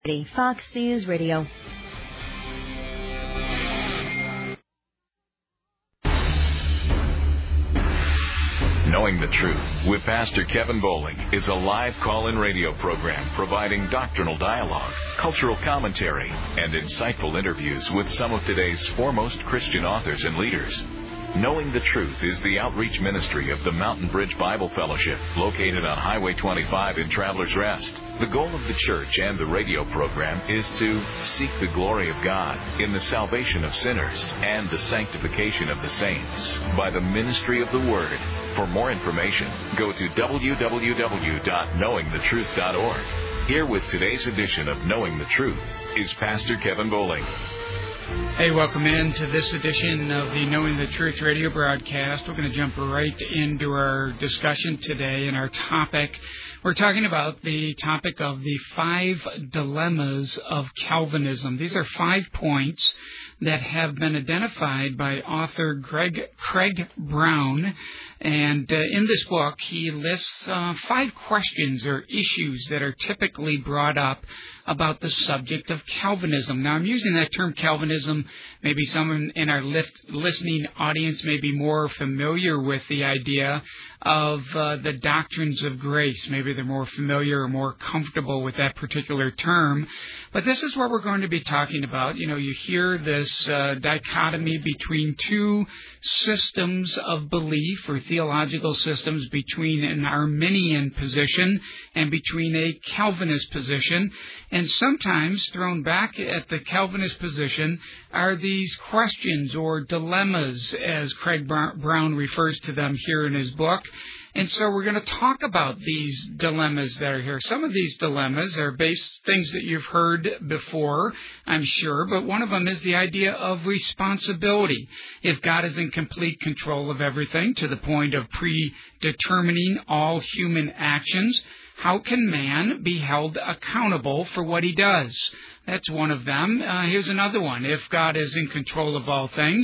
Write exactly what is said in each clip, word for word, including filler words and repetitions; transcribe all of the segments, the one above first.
Fox News Radio. Knowing the Truth with Pastor Kevin Bowling is a live call-in radio program providing doctrinal dialogue, cultural commentary, and insightful interviews with some of today's foremost Christian authors and leaders. Knowing the Truth is the outreach ministry of the Mountain Bridge Bible Fellowship, located on Highway twenty-five in Travelers Rest. The goal of the church and the radio program is to seek the glory of God in the salvation of sinners and the sanctification of the saints by the ministry of the Word. For more information, go to w w w dot knowing the truth dot org. Here with today's edition of Knowing the Truth is Pastor Kevin Bowling. Hey, welcome in to this edition of the Knowing the Truth radio broadcast. We're going to jump right into our discussion today, and our topic, we're talking about the topic of the five dilemmas of Calvinism. These are five points that have been identified by author Greg, Craig Brown. And uh, in this book, he lists uh, five questions or issues that are typically brought up about the subject of Calvinism. Now, I'm using that term Calvinism. Maybe someone in our lift, listening audience may be more familiar with the idea of uh, the doctrines of grace. Maybe they're more familiar or more comfortable with that particular term. But this is what we're going to be talking about. You know, you hear this uh, dichotomy between two systems of belief or theological systems, between an Arminian position and between a Calvinist position. And sometimes thrown back at the Calvinist position are these questions or dilemmas, as Craig Brown refers to them here in his book. And so we're going to talk about these dilemmas that are here. Some of these dilemmas are based things that you've heard before, I'm sure, but one of them is the idea of responsibility. If God is in complete control of everything to the point of predetermining all human actions, how can man be held accountable for what he does? That's one of them. Uh, here's another one. If God is in control of all things,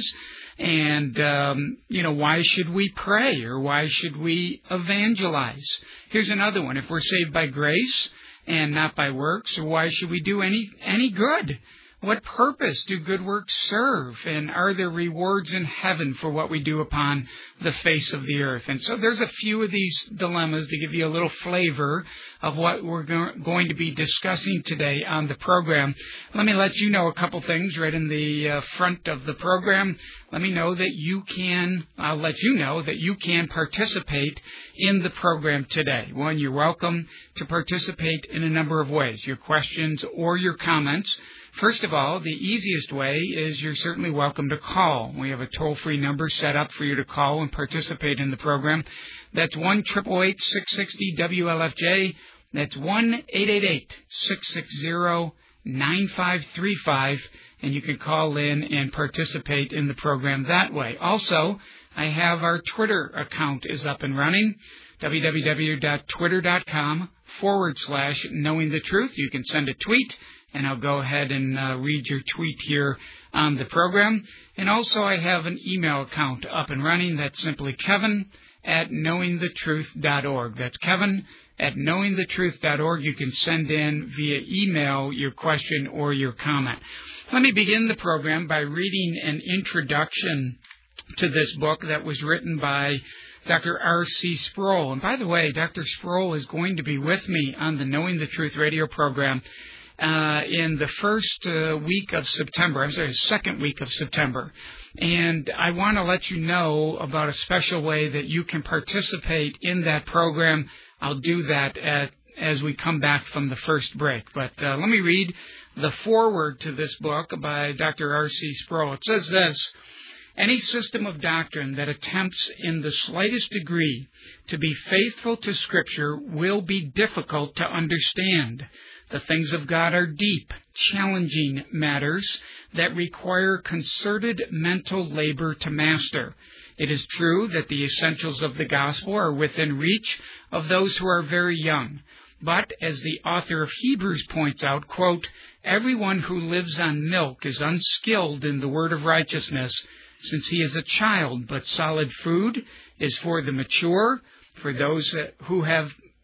and, um, you know, why should we pray or why should we evangelize? Here's another one. If we're saved by grace and not by works, why should we do any any good? What purpose do good works serve? And are there rewards in heaven for what we do upon the face of the earth? And so there's a few of these dilemmas to give you a little flavor of what we're go- going to be discussing today on the program. Let me let you know a couple things right in the uh, front of the program. Let me know that you can, I'll let you know that you can participate in the program today. One, you're welcome to participate in a number of ways, your questions or your comments. First of all, the easiest way is you're certainly welcome to call. We have a toll-free number set up for you to call and participate in the program. That's one eight eight eight, six six zero, W L F J. That's one eight eight eight, six six zero, nine five three five. And you can call in and participate in the program that way. Also, I have our Twitter account is up and running. w w w dot twitter dot com forward slash knowing the truth. You can send a tweet, and I'll go ahead and uh, read your tweet here on the program. And also I have an email account up and running. That's simply Kevin at knowing the truth dot org. That's Kevin at knowing the truth dot org. You can send in via email your question or your comment. Let me begin the program by reading an introduction to this book that was written by Doctor R C Sproul. And by the way, Doctor Sproul is going to be with me on the Knowing the Truth radio program Uh, in the first uh, week of September, I'm sorry, second week of September. And I want to let you know about a special way that you can participate in that program. I'll do that at, as we come back from the first break. But uh, let me read the foreword to this book by Doctor R C Sproul. It says this: any system of doctrine that attempts in the slightest degree to be faithful to Scripture will be difficult to understand. The things of God are deep, challenging matters that require concerted mental labor to master. It is true that the essentials of the gospel are within reach of those who are very young. But, as the author of Hebrews points out, quote, everyone who lives on milk is unskilled in the word of righteousness, since he is a child, but solid food is for the mature, for those who have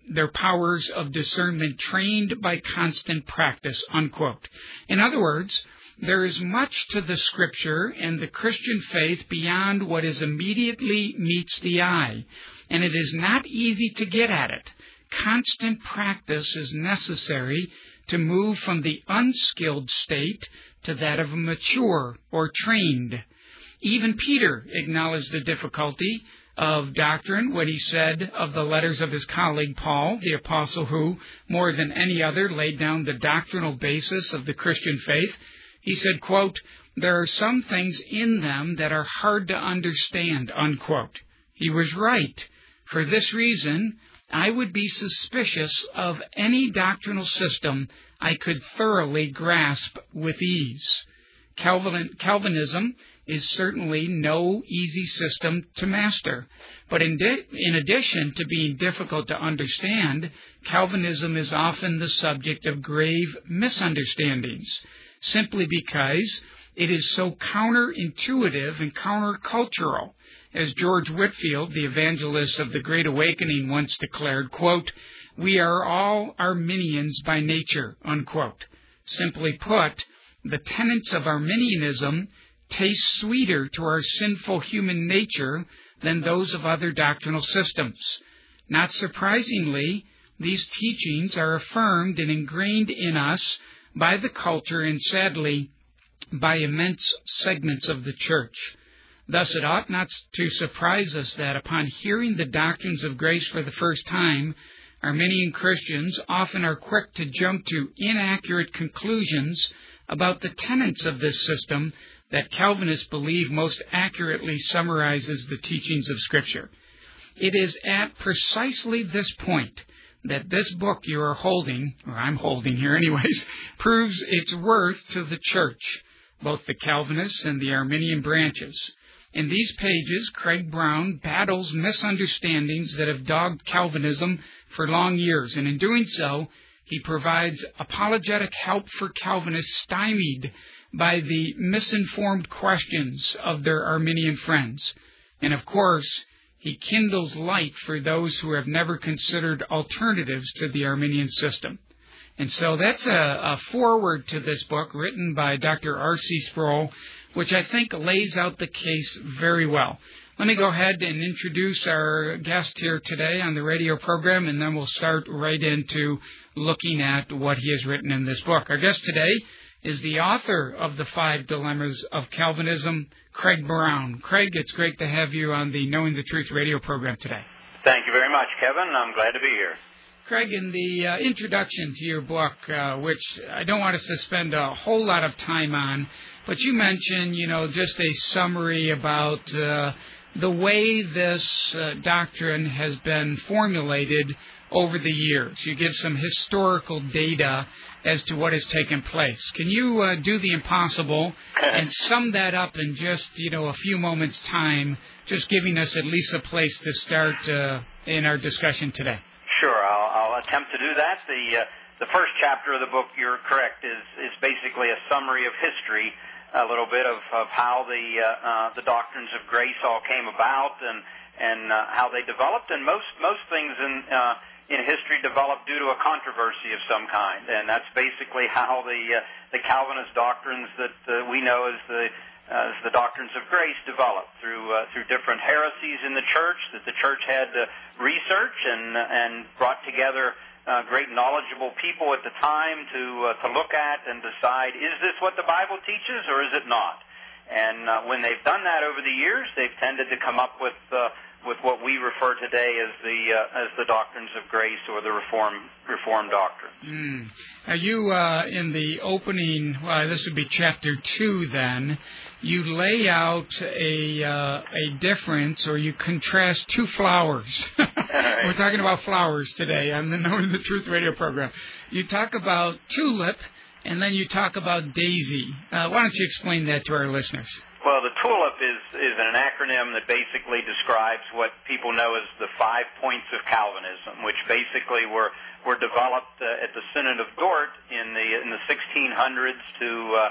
their powers of discernment trained by constant practice, unquote. In other words, there is much to the Scripture and the Christian faith beyond what is immediately meets the eye, and it is not easy to get at it. Constant practice is necessary to move from the unskilled state to that of a mature or trained. Even Peter acknowledged the difficulty of doctrine when he said of the letters of his colleague Paul, the apostle who, more than any other, laid down the doctrinal basis of the Christian faith. He said, quote, "There are some things in them that are hard to understand," unquote. He was right. For this reason, I would be suspicious of any doctrinal system I could thoroughly grasp with ease. Calvin, Calvinism is certainly no easy system to master, but in, di- in addition to being difficult to understand, Calvinism is often the subject of grave misunderstandings, simply because it is so counterintuitive and countercultural. As George Whitefield, the evangelist of the Great Awakening, once declared, quote, "We are all Arminians by nature," unquote. Simply put, the tenets of Arminianism taste sweeter to our sinful human nature than those of other doctrinal systems. Not surprisingly, these teachings are affirmed and ingrained in us by the culture and, sadly, by immense segments of the church. Thus, it ought not to surprise us that upon hearing the doctrines of grace for the first time, Arminian Christians often are quick to jump to inaccurate conclusions about the tenets of this system that Calvinists believe most accurately summarizes the teachings of Scripture. It is at precisely this point that this book you are holding, or I'm holding here anyways, proves its worth to the church, both the Calvinists and the Arminian branches. In these pages, Craig Brown battles misunderstandings that have dogged Calvinism for long years, and in doing so, he provides apologetic help for Calvinists stymied by the misinformed questions of their Arminian friends. And of course, he kindles light for those who have never considered alternatives to the Arminian system. And so that's a, a foreword to this book written by Doctor R C Sproul, which I think lays out the case very well. Let me go ahead and introduce our guest here today on the radio program, and then we'll start right into looking at what he has written in this book. Our guest today is the author of The Five Dilemmas of Calvinism, Craig Brown. Craig, it's great to have you on the Knowing the Truth radio program today. Thank you very much, Kevin. I'm glad to be here. Craig, in the uh, introduction to your book, uh, which I don't want us to spend a whole lot of time on, but you mentioned, you know, just a summary about uh, the way this uh, doctrine has been formulated over the years. You give some historical data as to what has taken place. Can you uh, do the impossible and sum that up in just, you know, a few moments' time, just giving us at least a place to start uh, in our discussion today? Sure, I'll, I'll attempt to do that. The uh, the first chapter of the book, you're correct, is is basically a summary of history, a little bit of, of how the uh, uh, the doctrines of grace all came about and and uh, how they developed. And most most things in uh, in history developed due to a controversy of some kind, and that's basically how the uh, the Calvinist doctrines that uh, we know as the as the doctrines of grace developed through uh, through different heresies in the church that the church had to research and and brought together uh, great knowledgeable people at the time to uh, to look at and decide, is this what the Bible teaches or is it not? And uh, when they've done that over the years, they've tended to come up with uh, with what we refer today as the uh, as the doctrines of grace or the Reform Reform doctrines. Mm. Now you, uh, in the opening, well, this would be chapter two then, you lay out a uh, a difference, or you contrast two flowers. We're talking about flowers today on the Knowing the Truth radio program. You talk about tulip, and then you talk about daisy. Uh, why don't you explain that to our listeners? Well, the TULIP is, is an acronym that basically describes what people know as the five points of Calvinism, which basically were were developed uh, at the Synod of Dort in the in the sixteen hundreds to uh,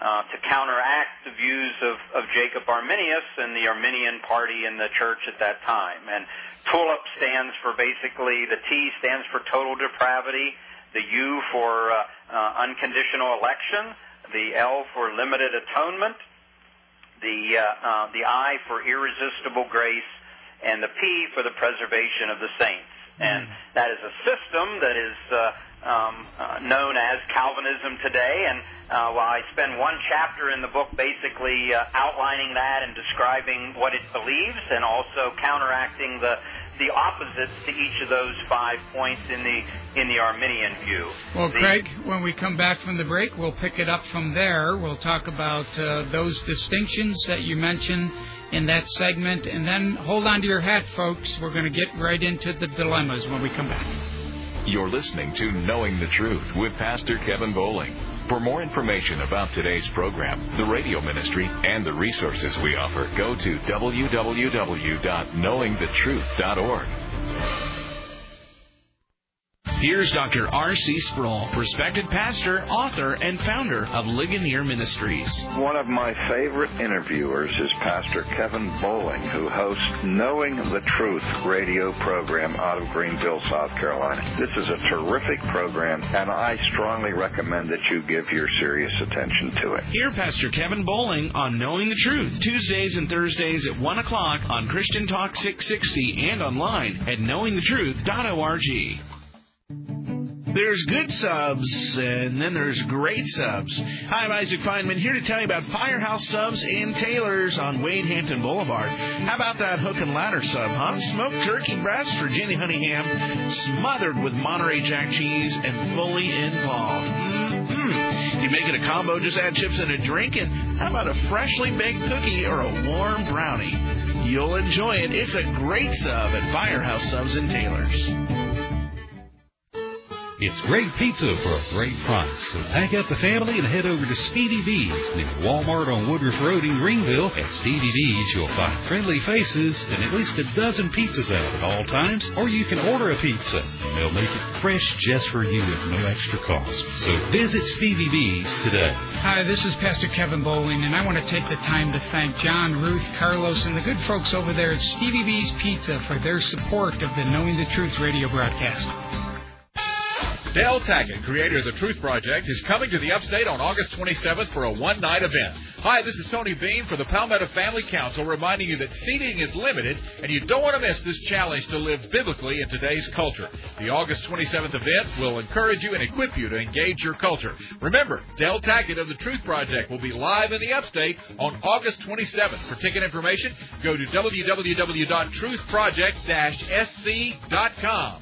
uh, to counteract the views of, of Jacob Arminius and the Arminian party in the church at that time. And TULIP stands for basically, the T stands for total depravity, the U for uh, uh, unconditional election, the L for limited atonement, the uh, uh, the I for irresistible grace, and the P for the preservation of the saints. And that is a system that is uh, um, uh, known as Calvinism today. And uh, while I spend one chapter in the book basically uh, outlining that and describing what it believes, and also counteracting the the opposites to each of those five points in the in the Arminian view. Well, the, Craig, when we come back from the break, we'll pick it up from there. We'll talk about uh, those distinctions that you mentioned in that segment, and then hold on to your hat, folks. We're going to get right into the dilemmas when we come back. You're listening to Knowing the Truth with Pastor Kevin Bowling. For more information about today's program, the radio ministry, and the resources we offer, go to w w w dot knowing the truth dot org. Here's Doctor R C Sproul, respected pastor, author, and founder of Ligonier Ministries. One of my favorite interviewers is Pastor Kevin Bowling, who hosts Knowing the Truth radio program out of Greenville, South Carolina. This is a terrific program, and I strongly recommend that you give your serious attention to it. Hear Pastor Kevin Bowling on Knowing the Truth, Tuesdays and Thursdays at one o'clock on Christian Talk six sixty and online at knowing the truth dot org. There's good subs, and then there's great subs. Hi, I'm Isaac Feynman, here to tell you about Firehouse Subs and Tailors on Wade Hampton Boulevard. How about that hook and ladder sub, huh? Smoked turkey breast, Virginia honey ham, smothered with Monterey Jack cheese, and fully involved. Mm-hmm. You make it a combo, just add chips and a drink, and how about a freshly baked cookie or a warm brownie? You'll enjoy it. It's a great sub at Firehouse Subs and Tailors. It's great pizza for a great price. So pack up the family and head over to Stevie B's near Walmart on Woodruff Road in Greenville. At Stevie B's, you'll find friendly faces and at least a dozen pizzas out at all times. Or you can order a pizza, and they'll make it fresh just for you at no extra cost. So visit Stevie B's today. Hi, this is Pastor Kevin Bowling, and I want to take the time to thank John, Ruth, Carlos, and the good folks over there at Stevie B's Pizza for their support of the Knowing the Truth radio broadcast. Dale Tackett, creator of the Truth Project, is coming to the Upstate on August twenty-seventh for a one-night event. Hi, this is Tony Bean for the Palmetto Family Council, reminding you that seating is limited, and you don't want to miss this challenge to live biblically in today's culture. The August twenty-seventh event will encourage you and equip you to engage your culture. Remember, Dale Tackett of the Truth Project will be live in the Upstate on August twenty-seventh. For ticket information, go to w w w dot truth project dash s c dot com.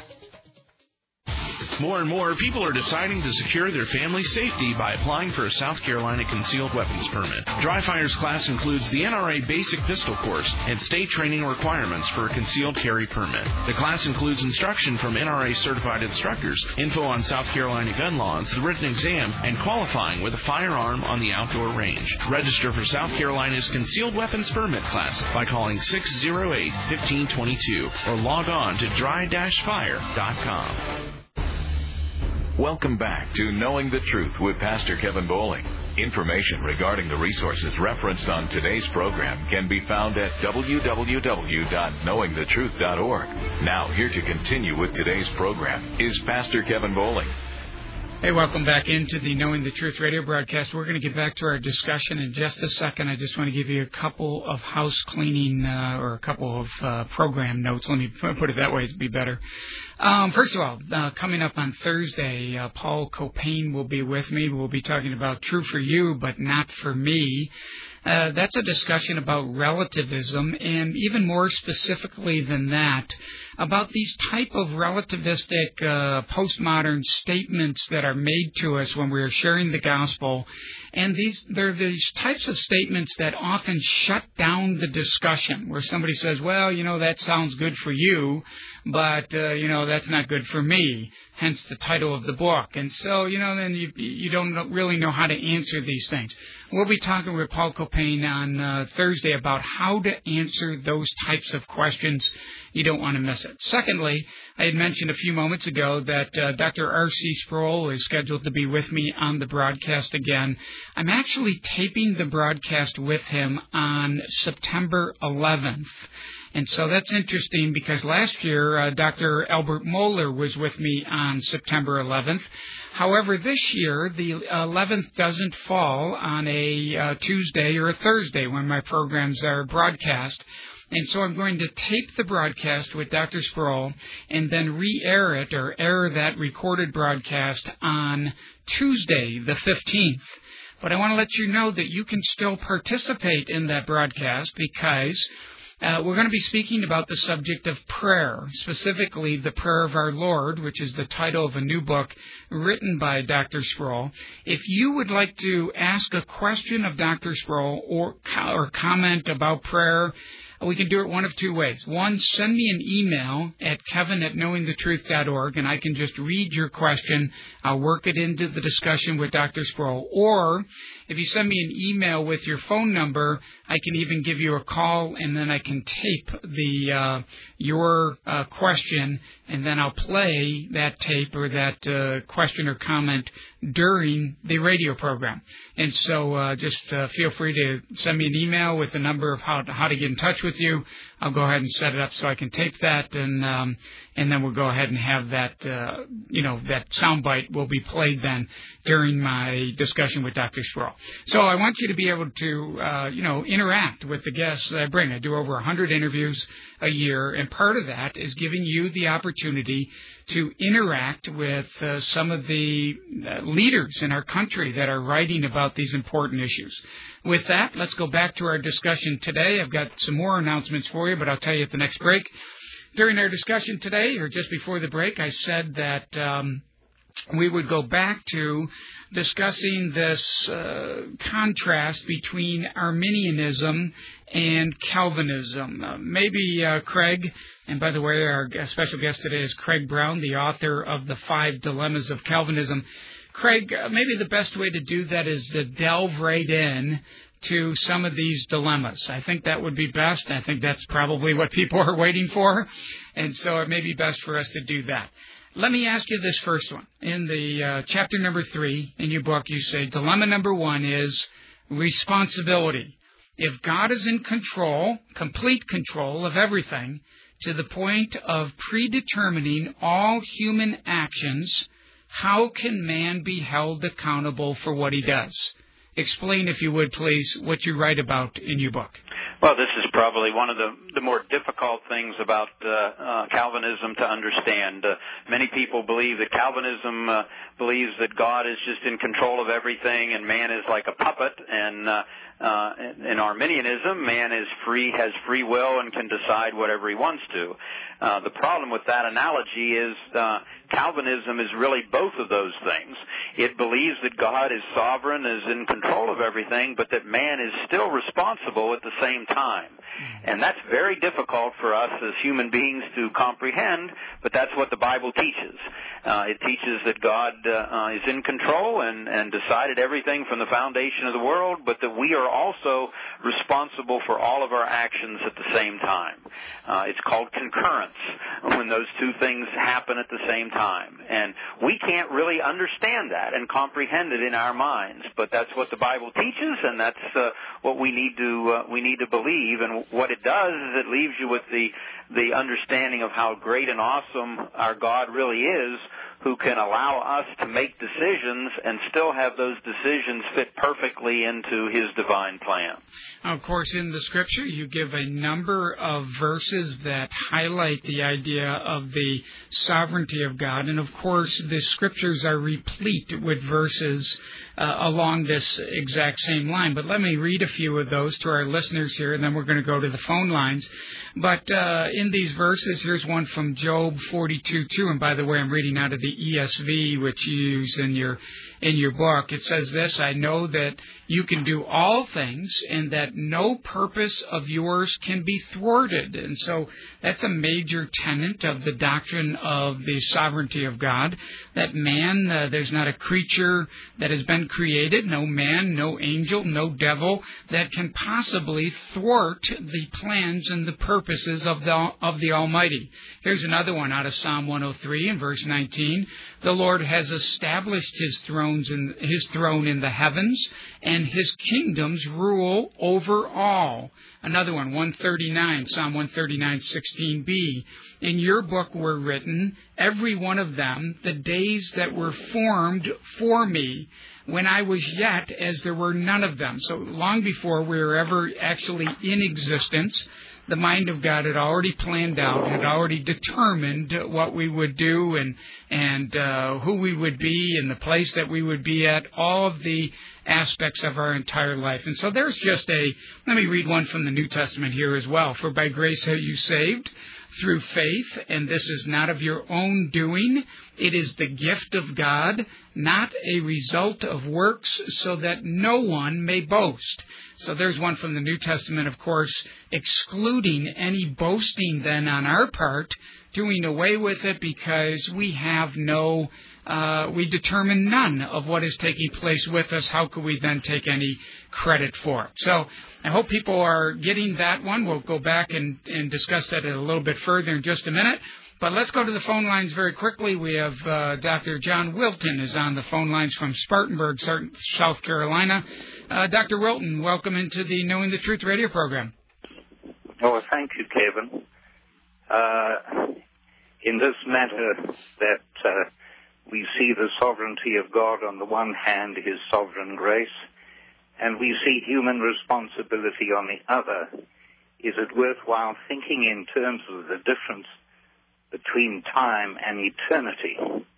More and more people are deciding to secure their family's safety by applying for a South Carolina concealed weapons permit. Dry Fire's class includes the N R A Basic Pistol Course and state training requirements for a concealed carry permit. The class includes instruction from N R A certified instructors, info on South Carolina gun laws, the written exam, and qualifying with a firearm on the outdoor range. Register for South Carolina's concealed weapons permit class by calling six oh eight, one five two two or log on to dry dash fire dot com. Welcome back to Knowing the Truth with Pastor Kevin Bowling. Information regarding the resources referenced on today's program can be found at w w w dot knowing the truth dot org. Now, here to continue with today's program is Pastor Kevin Bowling. Hey, welcome back into the Knowing the Truth radio broadcast. We're going to get back to our discussion in just a second. I just want to give you a couple of house cleaning uh, or a couple of uh, program notes. Let me put it that way, it'd be better. Um, first of all, uh, coming up on Thursday, uh, Paul Copain will be with me. We'll be talking about True for You, but Not for Me. Uh, that's a discussion about relativism, and even more specifically than that, about these type of relativistic uh, postmodern statements that are made to us when we are sharing the gospel. And these they're these types of statements that often shut down the discussion, where somebody says, well, you know, that sounds good for you, but, uh, you know, that's not good for me, hence the title of the book. And so, you know, then you you don't really know how to answer these things. We'll be talking with Paul Copain on uh, Thursday about how to answer those types of questions. You don't want to miss it. Secondly, I had mentioned a few moments ago that uh, Doctor R C Sproul is scheduled to be with me on the broadcast again. I'm actually taping the broadcast with him on September eleventh. And so that's interesting because last year uh, Doctor Albert Mohler was with me on September eleventh. However, this year the eleventh doesn't fall on a uh, Tuesday or a Thursday when my programs are broadcast. And so I'm going to tape the broadcast with Doctor Sproul and then re-air it or air that recorded broadcast on Tuesday the fifteenth. But I want to let you know that you can still participate in that broadcast because Uh, we're going to be speaking about the subject of prayer, specifically the Prayer of Our Lord, which is the title of a new book written by Doctor Sproul. If you would like to ask a question of Doctor Sproul or, or comment about prayer, we can do it one of two ways. One, send me an email at kevin at knowing the truth dot org, and I can just read your question. I'll work it into the discussion with Doctor Sproul. Or if you send me an email with your phone number, I can even give you a call, and then I can tape the uh, your uh, question, and then I'll play that tape or that uh, question or comment during the radio program. And so uh, just uh, feel free to send me an email with the number of how to, how to get in touch with you. I'll go ahead and set it up so I can tape that, and um, and then we'll go ahead and have that, uh, you know, that soundbite will be played then during my discussion with Doctor Sproul. So I want you to be able to, uh, you know, interact with the guests that I bring. I do over one hundred interviews a year, and part of that is giving you the opportunity to interact with uh, some of the uh, leaders in our country that are writing about these important issues. With that, let's go back to our discussion today. I've got some more announcements for you, but I'll tell you at the next break. During our discussion today, or just before the break, I said that um, we would go back to discussing this uh, contrast between Arminianism and Calvinism. Uh, maybe uh, Craig, and by the way, our special guest today is Craig Brown, the author of The Five Dilemmas of Calvinism. Craig, uh, maybe the best way to do that is to delve right in to some of these dilemmas. I think that would be best. I think that's probably what people are waiting for, and so it may be best for us to do that. Let me ask you this first one. In the uh, chapter number three in your book, you say, dilemma number one is responsibility. If God is in control, complete control of everything, to the point of predetermining all human actions, how can man be held accountable for what he does? Explain, if you would, please, what you write about in your book. Well, this is probably one of the, the more difficult things about uh, uh, Calvinism to understand. Uh, many people believe that Calvinism uh, believes that God is just in control of everything and man is like a puppet. And uh, uh, in Arminianism, man is free, has free will, and can decide whatever he wants to. Uh, the problem with that analogy is uh, Calvinism is really both of those things. It believes that God is sovereign, is in control of everything, but that man is still responsible at the same time. And that's very difficult for us as human beings to comprehend, but that's what the Bible teaches. Uh, it teaches that God uh, is in control and, and decided everything from the foundation of the world, but that we are also responsible for all of our actions at the same time. Uh, it's called concurrence when those two things happen at the same time. And we can't really understand that and comprehend it in our minds, but that's what the Bible teaches, and that's uh, what we need to uh, we need to believe. And what it does is it leaves you with the the understanding of how great and awesome our God really is, who can allow us to make decisions and still have those decisions fit perfectly into his divine plan. Of course, in the Scripture, you give a number of verses that highlight the idea of the sovereignty of God. And, of course, the Scriptures are replete with verses uh, along this exact same line. But let me read a few of those to our listeners here, and then we're going to go to the phone lines. But uh, in these verses, here's one from Job forty-two two. And by the way, I'm reading out of the E S V, which you use in your in your book. It says this: I know that you can do all things and that no purpose of yours can be thwarted. And so that's a major tenet of the doctrine of the sovereignty of God, that man, uh, there's not a creature that has been created, no man, no angel, no devil, that can possibly thwart the plans and the purposes of the of the Almighty. Here's another one out of Psalm one oh three in verse nineteen. The Lord has established his thrones in his throne in the heavens, and his kingdoms rule over all. Another one, one thirty-nine, Psalm one thirty-nine, sixteen b. In your book were written, every one of them, the days that were formed for me, when I was yet as there were none of them. So long before we were ever actually in existence, the mind of God had already planned out, had already determined what we would do and and uh, who we would be and the place that we would be at, all of the aspects of our entire life. And so there's just a, let me read one from the New Testament here as well. For by grace are you saved through faith, and this is not of your own doing. It is the gift of God, not a result of works, so that no one may boast. So there's one from the New Testament, of course, excluding any boasting then on our part, doing away with it because we have no, uh, we determine none of what is taking place with us. How could we then take any credit for it? So I hope people are getting that one. We'll go back and, and discuss that a little bit further in just a minute. But let's go to the phone lines very quickly. We have uh, Doctor John Wilton is on the phone lines from Spartanburg, South Carolina. Uh, Doctor Wilton, welcome into the Knowing the Truth radio program. Oh, thank you, Kevin. Uh, in this matter that uh, we see the sovereignty of God on the one hand, his sovereign grace, and we see human responsibility on the other, is it worthwhile thinking in terms of the difference between time and eternity?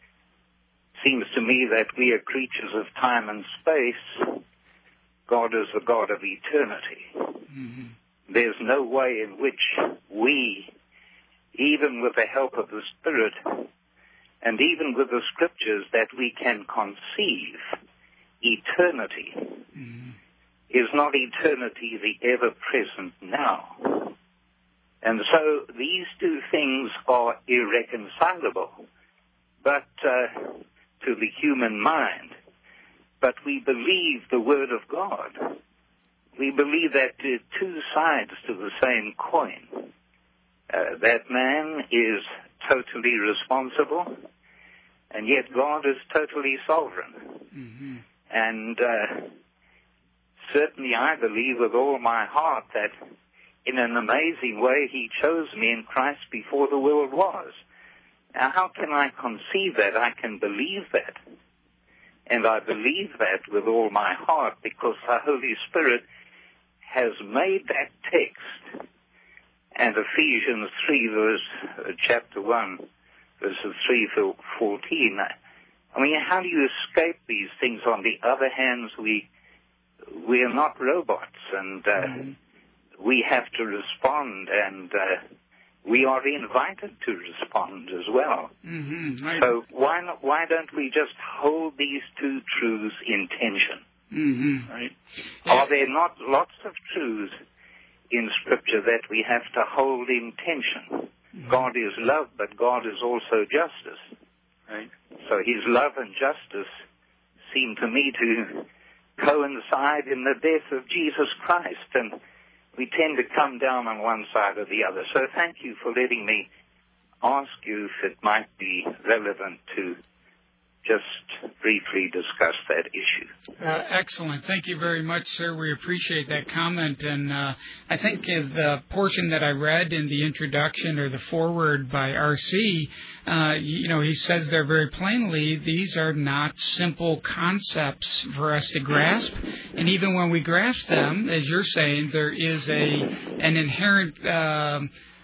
Seems to me that we are creatures of time and space. God is the God of eternity. Mm-hmm. There's no way in which we, even with the help of the Spirit, and even with the Scriptures, that we can conceive eternity. Mm-hmm. Is not eternity the ever-present now? And so these two things are irreconcilable, but uh, to the human mind. But we believe the Word of God. We believe that there are two sides to the same coin. Uh, that man is totally responsible, and yet God is totally sovereign. Mm-hmm. And uh, certainly I believe with all my heart that in an amazing way he chose me in Christ before the world was. Now, how can I conceive that? I can believe that. And I believe that with all my heart because the Holy Spirit has made that text. And Ephesians three, verse, uh, chapter one, verses three to fourteen. I mean, how do you escape these things? On the other hand, we we are not robots, and uh, mm-hmm. we have to respond, and uh, we are invited to respond as well. Mm-hmm. Right. So why not? Why don't we just hold these two truths in tension? Mm-hmm. Right? Yeah. Are there not lots of truths in Scripture that we have to hold in tension? Mm-hmm. God is love, but God is also justice. Right? So his love and justice seem to me to coincide in the death of Jesus Christ, and we tend to come down on one side or the other. So thank you for letting me ask you if it might be relevant to just briefly discuss that issue. Uh, excellent. Thank you very much, sir. We appreciate that comment. And uh, I think in the portion that I read in the introduction or the foreword by R C, uh, you know, he says there very plainly, these are not simple concepts for us to grasp. And even when we grasp them, as you're saying, there is a an inherent... Uh,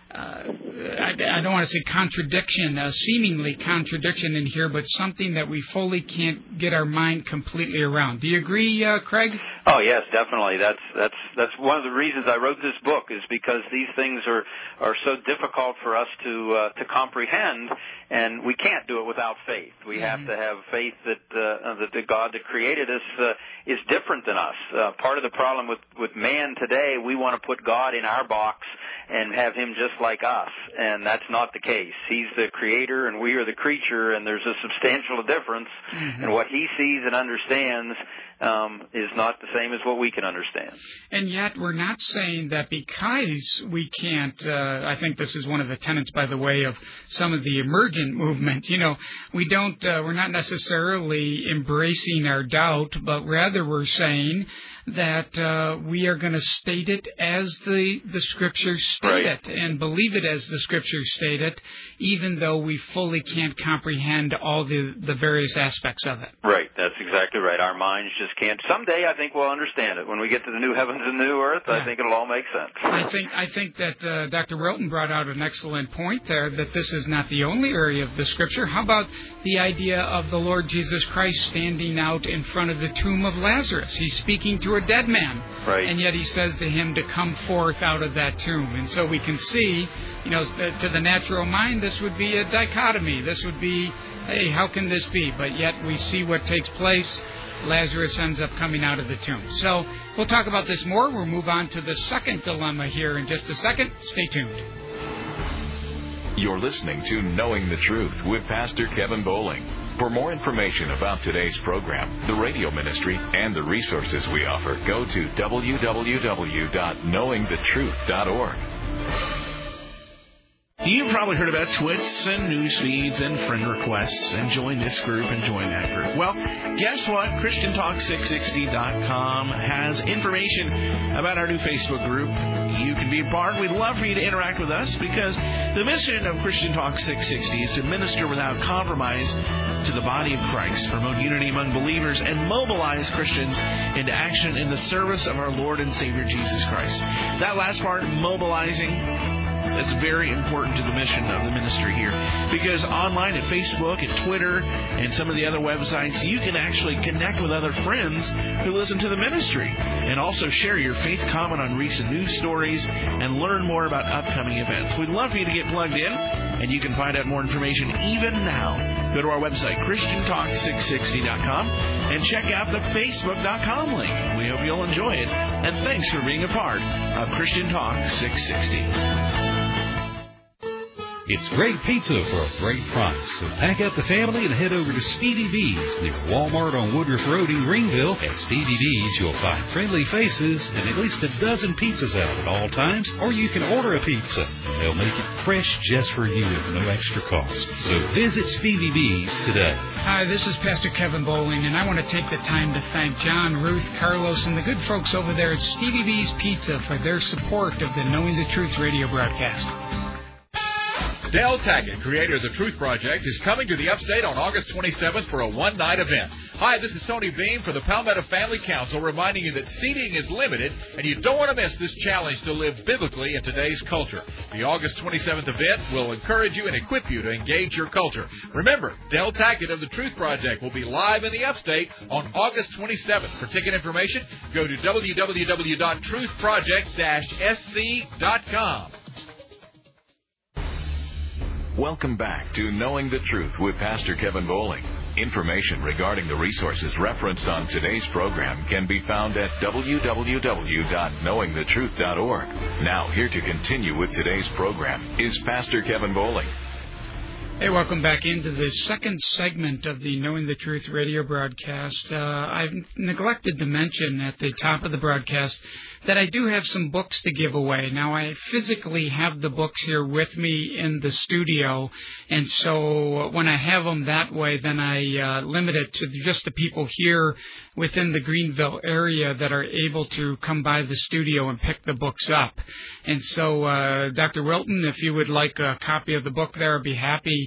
uh, I, I don't want to say contradiction, a seemingly contradiction in here, but something that we fully can't get our mind completely around. Do you agree, uh, Craig? Oh yes, definitely. That's that's that's one of the reasons I wrote this book, is because these things are are so difficult for us to uh, to comprehend, and we can't do it without faith. We mm-hmm. have to have faith that uh, that the God that created us uh, is different than us. Uh, part of the problem with with man today, we want to put God in our box and have him just like us, and that's not the case. He's the creator and we are the creature, and there's a substantial difference, mm-hmm. and what he sees and understands um, is not the same as what we can understand. And yet we're not saying that because we can't, uh, I think this is one of the tenets, by the way, of some of the emergent movement, you know, we don't, uh, we're not necessarily embracing our doubt, but rather we're saying that uh, we are going to state it as the, the Scriptures state right. it and believe it as the Scriptures state it, even though we fully can't comprehend all the, the various aspects of it. Right, that's exactly right. Our minds just can't. Someday I think we'll understand it. When we get to the new heavens and new earth, yeah. I think it'll all make sense. I think I think that uh, Doctor Wilton brought out an excellent point there, that this is not the only area of the Scripture. How about the idea of the Lord Jesus Christ standing out in front of the tomb of Lazarus? He's speaking to a dead man, right. and yet he says to him to come forth out of that tomb. And so we can see, you know, to the natural mind, this would be a dichotomy. This would be, hey, how can this be? But yet we see what takes place. Lazarus ends up coming out of the tomb. So we'll talk about this more. We'll move on to the second dilemma here in just a second. Stay tuned. You're listening to Knowing the Truth with Pastor Kevin Bowling. For more information about today's program, the radio ministry, and the resources we offer, go to w w w dot knowing the truth dot org. You've probably heard about twits and news feeds and friend requests and join this group and join that group. Well, guess what? Christian Talk six sixty dot com has information about our new Facebook group. You can be a part. We'd love for you to interact with us, because the mission of Christian Talk six sixty is to minister without compromise to the body of Christ, promote unity among believers, and mobilize Christians into action in the service of our Lord and Savior Jesus Christ. That last part, mobilizing, that's very important to the mission of the ministry here, because online at Facebook and Twitter and some of the other websites, you can actually connect with other friends who listen to the ministry, and also share your faith comment on recent news stories and learn more about upcoming events. We'd love for you to get plugged in, and you can find out more information even now. Go to our website, Christian Talk six sixty dot com, and check out the Facebook dot com link. We hope you'll enjoy it, and thanks for being a part of Christian Talk six sixty. It's great pizza for a great price. So pack up the family and head over to Speedy B's near Walmart on Woodruff Road in Greenville. At Speedy B's, you'll find friendly faces and at least a dozen pizzas out at all times. Or you can order a pizza, and they'll make it fresh just for you at no extra cost. So visit Speedy B's today. Hi, this is Pastor Kevin Bowling, and I want to take the time to thank John, Ruth, Carlos, and the good folks over there at Stevie B's Pizza for their support of the Knowing the Truth radio broadcast. Dale Tackett, creator of the Truth Project, is coming to the Upstate on August twenty-seventh for a one-night event. Hi, this is Tony Beam for the Palmetto Family Council, reminding you that seating is limited, and you don't want to miss this challenge to live biblically in today's culture. The August twenty-seventh event will encourage you and equip you to engage your culture. Remember, Dale Tackett of the Truth Project will be live in the Upstate on August twenty-seventh. For ticket information, go to w w w dot truth project dash s c dot com. Welcome back to Knowing the Truth with Pastor Kevin Bowling. Information regarding the resources referenced on today's program can be found at w w w dot knowing the truth dot org. Now, here to continue with today's program is Pastor Kevin Bowling. Hey, welcome back into the second segment of the Knowing the Truth radio broadcast. Uh, I've neglected to mention at the top of the broadcast that I do have some books to give away. Now, I physically have the books here with me in the studio, and so when I have them that way, then I uh, limit it to just the people here within the Greenville area that are able to come by the studio and pick the books up. And so, uh, Doctor Wilton, if you would like a copy of the book there, I'd be happy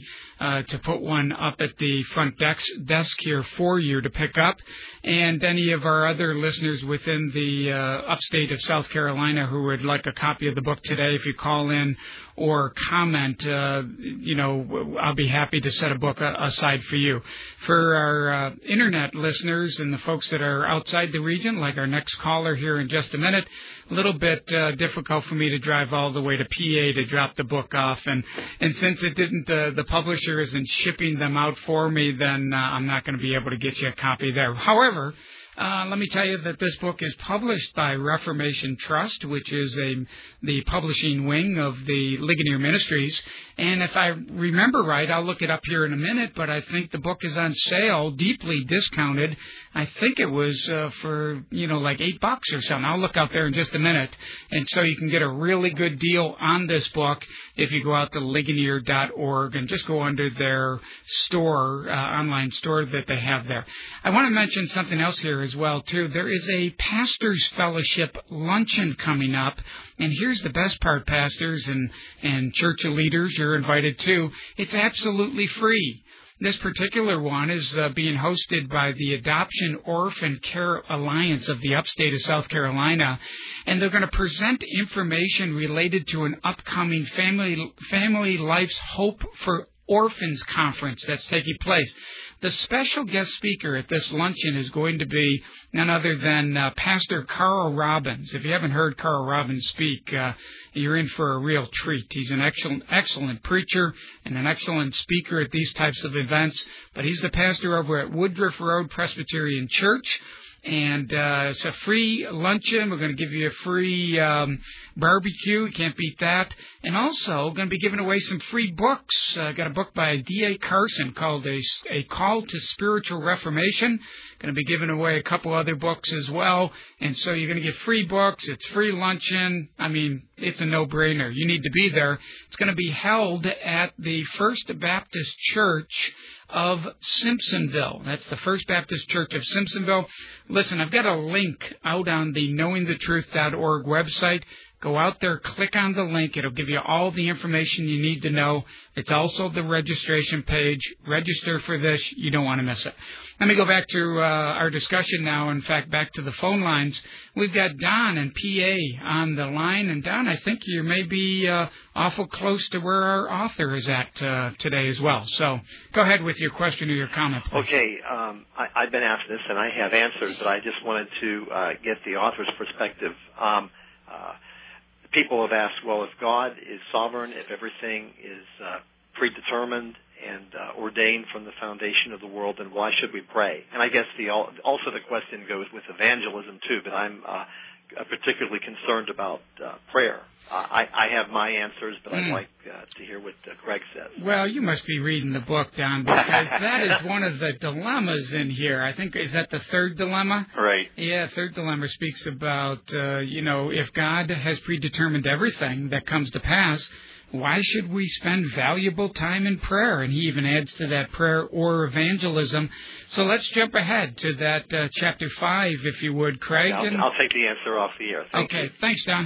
uh, to put one up at the front desk, desk here for you to pick up. And any of our other listeners within the uh, upstate of South Carolina who would like a copy of the book today, if you call in or comment, uh, you know, I'll be happy to set a book aside for you. For our uh, internet listeners and the folks that are outside the region, like our next caller here in just a minute, a little bit uh, difficult for me to drive all the way to P A to drop the book off. And, and since it didn't, uh, the publisher isn't shipping them out for me, then uh, I'm not going to be able to get you a copy there. However, Uh, let me tell you that this book is published by Reformation Trust, which is a the publishing wing of the Ligonier Ministries. And if I remember right, I'll look it up here in a minute, but I think the book is on sale, deeply discounted. I think it was uh, for, you know, like eight bucks or something. I'll look out there in just a minute. And so you can get a really good deal on this book if you go out to ligonier dot org and just go under their store, uh, online store that they have there. I want to mention something else here as well, too. There is a Pastors Fellowship luncheon coming up. And here's the best part, pastors and, and church leaders, you're invited too. It's absolutely free. This particular one is uh, being hosted by the Adoption Orphan Care Alliance of the upstate of South Carolina, and they're going to present information related to an upcoming Family Family Life's Hope for Orphans Conference that's taking place. The special guest speaker at this luncheon is going to be none other than uh, Pastor Carl Robbins. If you haven't heard Carl Robbins speak, uh, you're in for a real treat. He's an excellent, excellent preacher and an excellent speaker at these types of events. But he's the pastor over at Woodruff Road Presbyterian Church. And uh, it's a free luncheon. We're going to give you a free um, barbecue. You can't beat that. And also going to be giving away some free books. I uh, got a book by D A Carson called a, a Call to Spiritual Reformation. Going to be giving away a couple other books as well. And so you're going to get free books. It's free luncheon. I mean, it's a no-brainer. You need to be there. It's going to be held at the First Baptist Church of Simpsonville. That's the First Baptist Church of Simpsonville. Listen, I've got a link out on the knowing the truth dot org website. Go out there, click on the link. It'll give you all the information you need to know. It's also the registration page. Register for this. You don't want to miss it. Let me go back to uh, our discussion now. In fact, back to the phone lines. We've got Don in P A on the line. And Don, I think you may be uh, awful close to where our author is at uh, today as well. So go ahead with your question or your comment, please. Okay. Um, I, I've been asked this, and I have answers, but I just wanted to uh, get the author's perspective. Um, uh, People have asked, well, if God is sovereign, if everything is uh, predetermined and uh, ordained from the foundation of the world, then why should we pray? And I guess the also the question goes with evangelism, too, but I'm uh, particularly concerned about uh, prayer. Uh, I, I have my answers, but I'd mm. like uh, to hear what uh, Craig says. Well, you must be reading the book, Don, because that is one of the dilemmas in here. I think, is that the third dilemma? Right. Yeah, third dilemma speaks about, uh, you know, if God has predetermined everything that comes to pass, why should we spend valuable time in prayer? And he even adds to that prayer or evangelism. So let's jump ahead to that uh, chapter five, if you would, Craig. I'll, and... I'll take the answer off the air. Thank okay, you. Thanks, Don.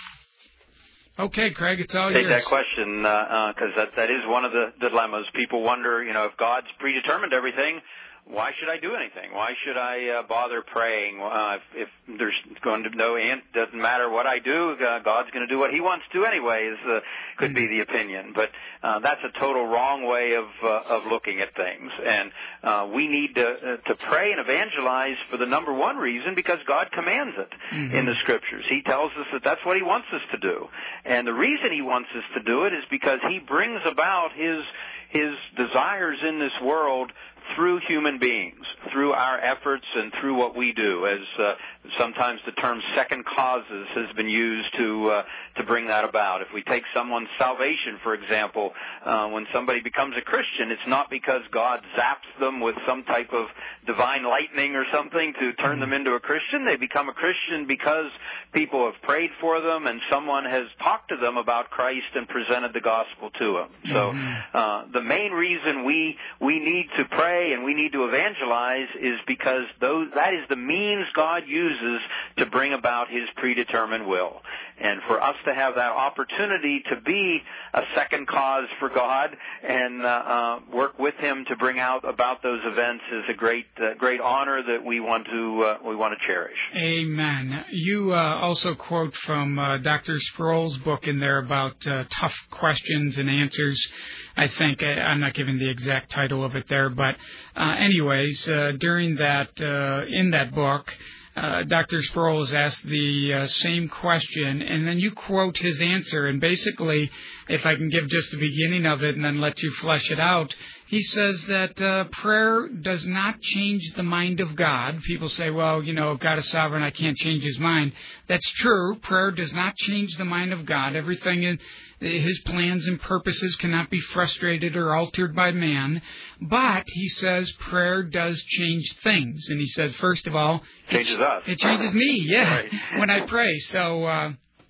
Okay, Craig, it's all Take yours. that question, because uh, uh, that, that is one of the dilemmas. People wonder, you know, if God's predetermined everything, why should I do anything? Why should I uh, bother praying? Uh, if, if there's going to no end, doesn't matter what I do, uh, God's going to do what He wants to anyway. Is uh, could be the opinion, but uh, that's a total wrong way of uh, of looking at things. And uh, we need to uh, to pray and evangelize for the number one reason, because God commands it mm-hmm. in the Scriptures. He tells us that that's what He wants us to do, and the reason He wants us to do it is because He brings about His His desires in this world through human beings, through our efforts and through what we do, as uh, sometimes the term second causes has been used to uh, to bring that about. If we take someone's salvation, for example, uh, when somebody becomes a Christian, it's not because God zaps them with some type of divine lightning or something to turn them into a Christian. They become a Christian because people have prayed for them and someone has talked to them about Christ and presented the gospel to them. So uh, the main reason we we need to pray pray and we need to evangelize is because those, that is the means God uses to bring about His predetermined will. And for us to have that opportunity to be a second cause for God and uh, uh, work with Him to bring out about those events is a great, uh, great honor that we want to uh, we want to cherish. Amen. You uh, also quote from uh, Doctor Sproul's book in there about uh, tough questions and answers. I think I, I'm not giving the exact title of it there, but uh, anyways, uh, during that uh, in that book. Uh, Doctor Sproul has asked the uh, same question, and then you quote his answer. And basically, if I can give just the beginning of it and then let you flesh it out, he says that uh, prayer does not change the mind of God. People say, well, you know, God is sovereign, I can't change His mind. That's true. Prayer does not change the mind of God. Everything in His plans and purposes cannot be frustrated or altered by man. But, he says, prayer does change things. And he said, first of all, changes it, us. It changes me, yeah, right. when I pray. So, uh,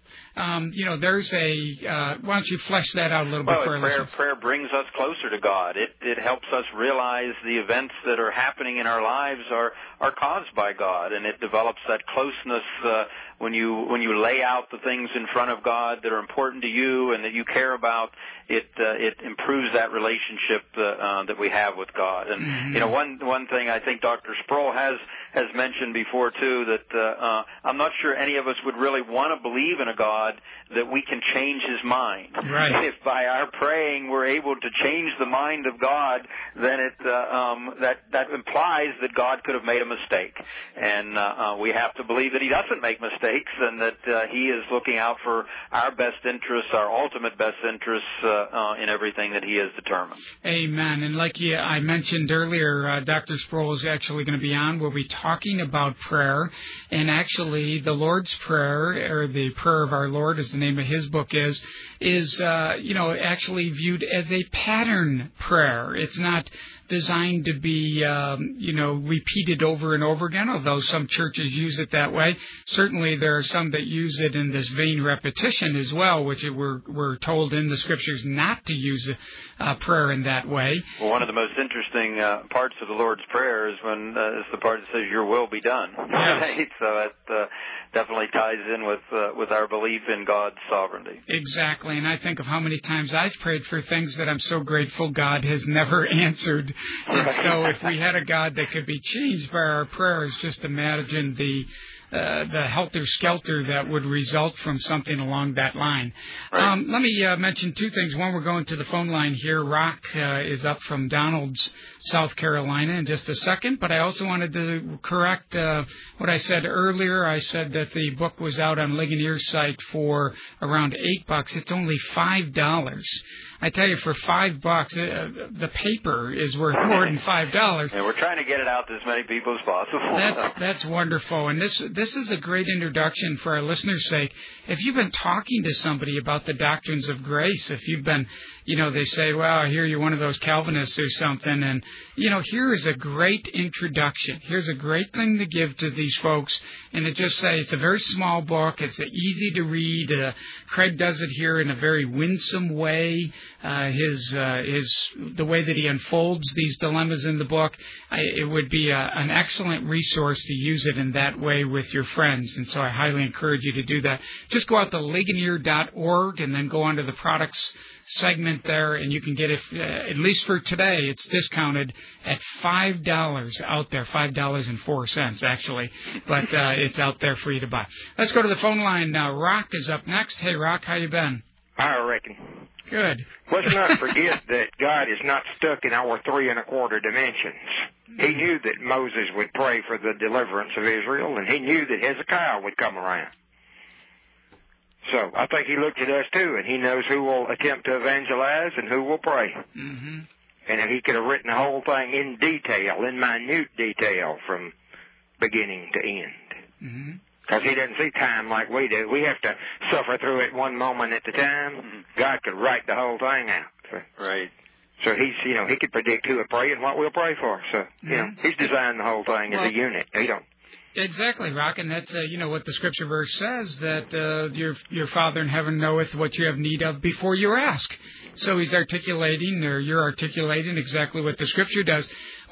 um, you know, there's a, uh, why don't you flesh that out a little well, bit for our prayer, listeners? prayer brings us closer to God. It, it helps us realize the events that are happening in our lives are, are caused by God, and it develops that closeness uh, when you when you lay out the things in front of God that are important to you and that you care about. It uh, it improves that relationship uh, uh, that we have with God. And mm-hmm. you know, one one thing I think Doctor Sproul has has mentioned before too, that uh, uh, I'm not sure any of us would really want to believe in a God that we can change His mind. Right. If by our praying we're able to change the mind of God, then it uh, um, that that implies that God could have made a mistake, and uh, uh, we have to believe that He doesn't make mistakes, and that uh, He is looking out for our best interests, our ultimate best interests uh, uh, in everything that He has determined. Amen. And like you, I mentioned earlier, uh, Doctor Sproul is actually going to be on. We'll be talking about prayer, and actually the Lord's Prayer, or the Prayer of Our Lord, as the name of his book is, is uh, you know actually viewed as a pattern prayer. It's not designed to be, um, you know, repeated over and over again, although some churches use it that way. Certainly there are some that use it in this vain repetition as well, which we're, we're told in the Scriptures not to use uh, prayer in that way. Well, one of the most interesting uh, parts of the Lord's Prayer is when uh, is the part that says, "Your will be done." Yes. Right? So that uh, definitely ties in with uh, with our belief in God's sovereignty. Exactly, and I think of how many times I've prayed for things that I'm so grateful God has never answered. And right. so if we had a God that could be changed by our prayers, just imagine the Uh, the helter-skelter that would result from something along that line. Right. Um, let me uh, mention two things. One, we're going to the phone line here. Rock uh, is up from Donalds, South Carolina, in just a second. But I also wanted to correct uh, what I said earlier. I said that the book was out on Ligonier's site for around eight bucks. It's only five dollars. I tell you, for five bucks, uh, the paper is worth more than five dollars. And we're trying to get it out to as many people as possible. That's that's wonderful, and this this is a great introduction for our listeners' sake. If you've been talking to somebody about the doctrines of grace, if you've been, you know, they say, "Well, I hear you're one of those Calvinists or something," and you know, here is a great introduction. Here's a great thing to give to these folks, and to just say it's a very small book. It's easy to read. Uh, Craig does it here in a very winsome way. Uh, his uh, his the way that he unfolds these dilemmas in the book, I, it would be a, an excellent resource to use it in that way with your friends. And so I highly encourage you to do that. Just go out to Ligonier dot org and then go on to the products segment there, and you can get it, uh, at least for today, it's discounted at five dollars out there, five dollars and four cents actually, but uh, it's out there for you to buy. Let's go to the phone line now. Rock is up next. Hey, Rock, how you been? I reckon. Good. Let's not forget that God is not stuck in our three and a quarter dimensions. He knew that Moses would pray for the deliverance of Israel, and he knew that Hezekiah would come around. So I think he looked at us too, and he knows who will attempt to evangelize and who will pray. Mm-hmm. And if he could have written the whole thing in detail, in minute detail, from beginning to end. Mm-hmm. Because he doesn't see time like we do. We have to suffer through it one moment at a time. Mm-hmm. God could write the whole thing out. So. Right. So he's, you know, he could predict who will pray and what we'll pray for. So, mm-hmm. you know, he's designed the whole thing well, as a unit. He don't. Exactly, Rock, and that's, uh, you know, what the Scripture verse says, that uh, your your Father in heaven knoweth what you have need of before you ask. So he's articulating, or you're articulating exactly what the Scripture does.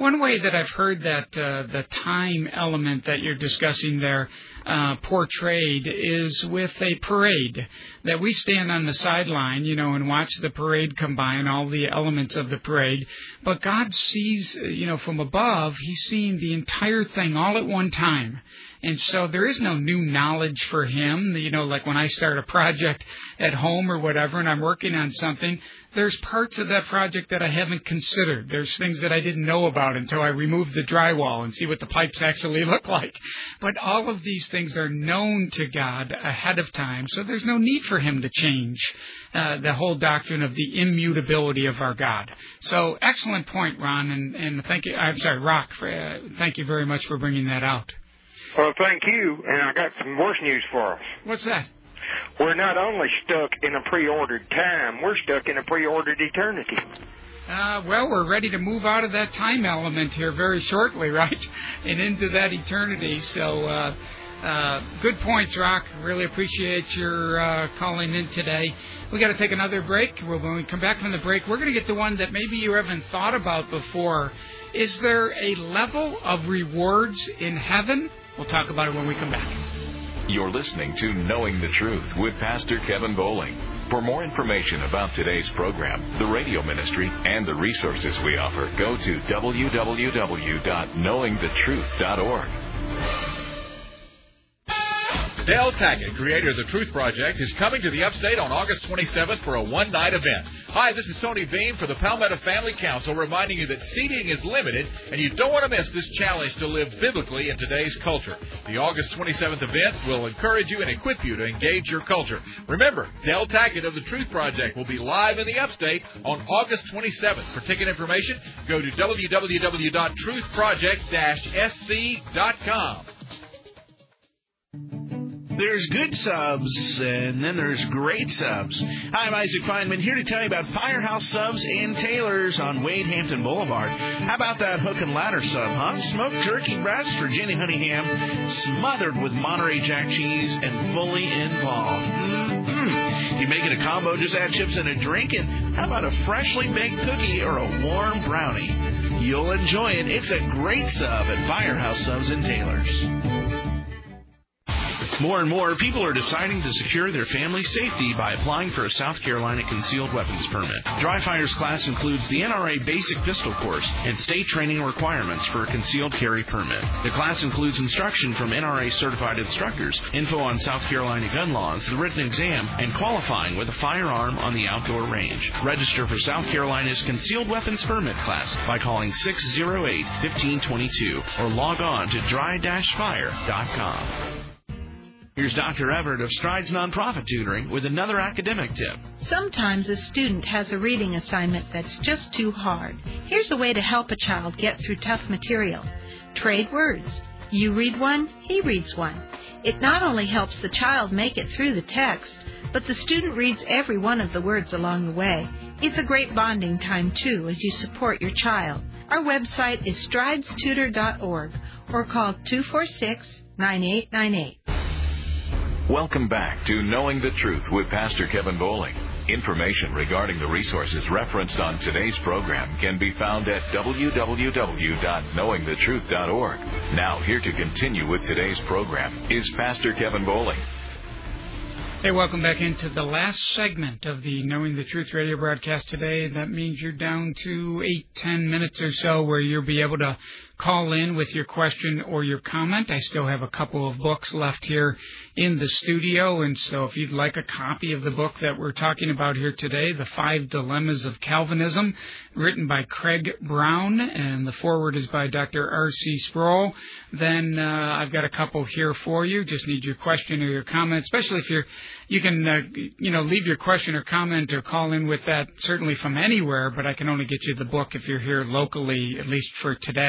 One way that I've heard that uh, the time element that you're discussing there uh, portrayed is with a parade, that we stand on the sideline, you know, and watch the parade come by and all the elements of the parade. But God sees, you know, from above, He's seeing the entire thing all at one time. And so there is no new knowledge for Him. You know, like when I start a project at home or whatever and I'm working on something, there's parts of that project that I haven't considered. There's things that I didn't know about until I remove the drywall and see what the pipes actually look like. But all of these things are known to God ahead of time, so there's no need for Him to change uh, the whole doctrine of the immutability of our God. So excellent point, Ron, and, and thank you. I'm sorry, Rock. For, uh, thank you very much for bringing that out. Well, thank you, and I got some worse news for us. What's that? We're not only stuck in a pre-ordered time, we're stuck in a pre-ordered eternity. Uh, well, we're ready to move out of that time element here very shortly, right? And into that eternity. So, uh, uh, good points, Rock. Really appreciate your uh, calling in today. We got to take another break. When we come back from the break, we're going to get to one that maybe you haven't thought about before. Is there a level of rewards in heaven? We'll talk about it when we come back. You're listening to Knowing the Truth with Pastor Kevin Bowling. For more information about today's program, the radio ministry, and the resources we offer, go to w w w dot knowing the truth dot org. Dale Tackett, creator of the Truth Project, is coming to the Upstate on August twenty-seventh for a one-night event. Hi, this is Tony Beam for the Palmetto Family Council, reminding you that seating is limited, and you don't want to miss this challenge to live biblically in today's culture. The August twenty-seventh event will encourage you and equip you to engage your culture. Remember, Dale Tackett of the Truth Project will be live in the Upstate on August twenty-seventh. For ticket information, go to w w w dot truth project dash s c dot com. There's good subs, and then there's great subs. I'm Isaac Feynman, here to tell you about Firehouse Subs and Tailors on Wade Hampton Boulevard. How about that hook and ladder sub, huh? Smoked turkey breast, Virginia honey ham, smothered with Monterey Jack cheese, and fully involved. Mm-hmm. You make it a combo, just add chips and a drink, and how about a freshly baked cookie or a warm brownie? You'll enjoy it. It's a great sub at Firehouse Subs and Tailors. More and more people are deciding to secure their family's safety by applying for a South Carolina concealed weapons permit. Dry Fire's class includes the N R A Basic Pistol Course and state training requirements for a concealed carry permit. The class includes instruction from N R A certified instructors, info on South Carolina gun laws, the written exam, and qualifying with a firearm on the outdoor range. Register for South Carolina's concealed weapons permit class by calling six oh eight, one five two two or log on to dry dash fire dot com. Here's Doctor Everett of Strides Nonprofit Tutoring with another academic tip. Sometimes a student has a reading assignment that's just too hard. Here's a way to help a child get through tough material. Trade words. You read one, he reads one. It not only helps the child make it through the text, but the student reads every one of the words along the way. It's a great bonding time, too, as you support your child. Our website is strides tutor dot org or call two four six, nine eight nine eight. Welcome back to Knowing the Truth with Pastor Kevin Bowling. Information regarding the resources referenced on today's program can be found at w w w dot knowing the truth dot org. Now, here to continue with today's program is Pastor Kevin Bowling. Hey, welcome back into the last segment of the Knowing the Truth radio broadcast today. That means you're down to eight, ten minutes or so where you'll be able to call in with your question or your comment. I still have a couple of books left here in the studio, and so if you'd like a copy of the book that we're talking about here today, The Five Dilemmas of Calvinism, written by Craig Brown, and the foreword is by Doctor R C Sproul, then uh, I've got a couple here for you. Just need your question or your comment, especially if you're, you can, uh, you know, leave your question or comment or call in with that certainly from anywhere, but I can only get you the book if you're here locally, at least for today.